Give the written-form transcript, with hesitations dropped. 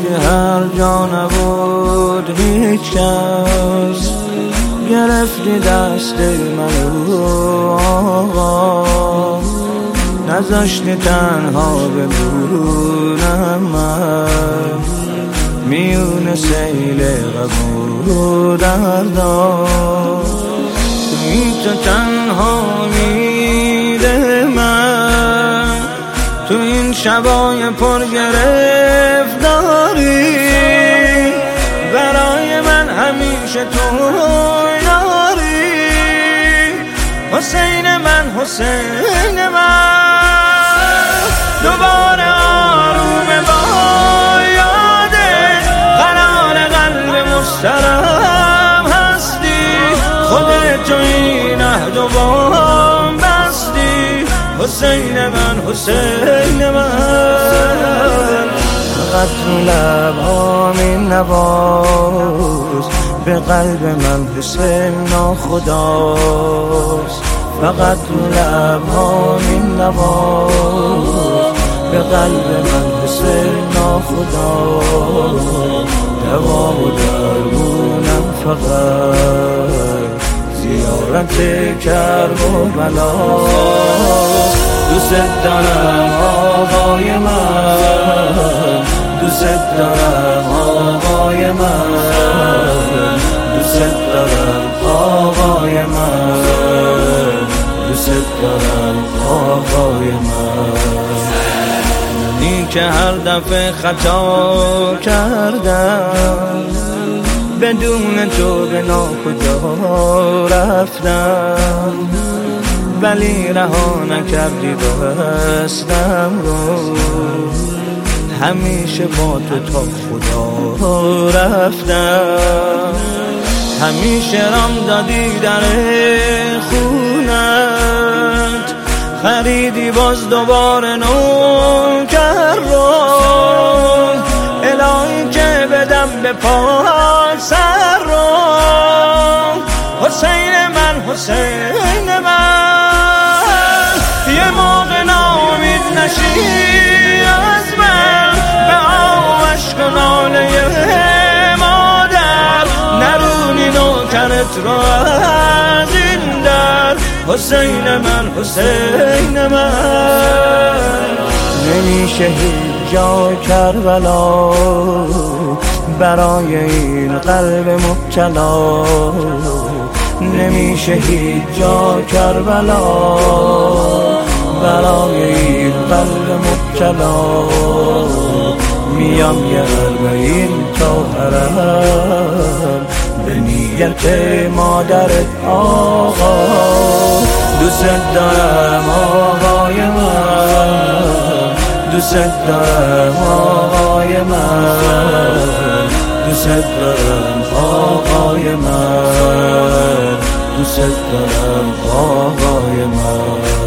هر جا نبود هیچ کس، گرفتی دست منو آقا، نذاشتی تنها بمونم من میون سیل غم و دردا. توی تو تنها میده من، تو این شبای پر گرفتاری، برای من همیشه تو یاری. حسین من، حسین من، دوباره آروم با یاده قرار قلب مسترم هستی، خودت تو این عهد و بام بستی. حسین من، حسین من، فقط تو لبام این نواز، به قلب من حسین ناخداست. فقط تو لبام این نواز، به قلب من حسین ناخداست. دوام و درمونم فقط زیارت کربلا. دوست دارم آقای من، دوست دارم آقای من، دوست دارم آقای من، دوست دارم آقای من. منی که هر دفعه خطا کردم، بدون تو به ناکجا رفتم، ولی رها نکردی دستم رو، همیشه با تو تا خدا رفتم. همیشه رام دادی در خونت، خریدی باز دوباره نوکر رو، الهی که بدم به پای سر رو. حسین من، حسین من، یه موقع نامید نشی از من، به آوش کناله مادر نرونی نوکرت رو از این در. حسین من، حسین من، نمیشه هیچ جا کربلا برای این قلب مبتلا، نمیشه هیچ جا کربلا برای این قلب مبتلا. میام یه اربعین تا حرم به نیت مادرت آقا. دوست دارم آقای من، دوست دارم آقای من، دوست دارم آقای من، دوست دارم آقای من.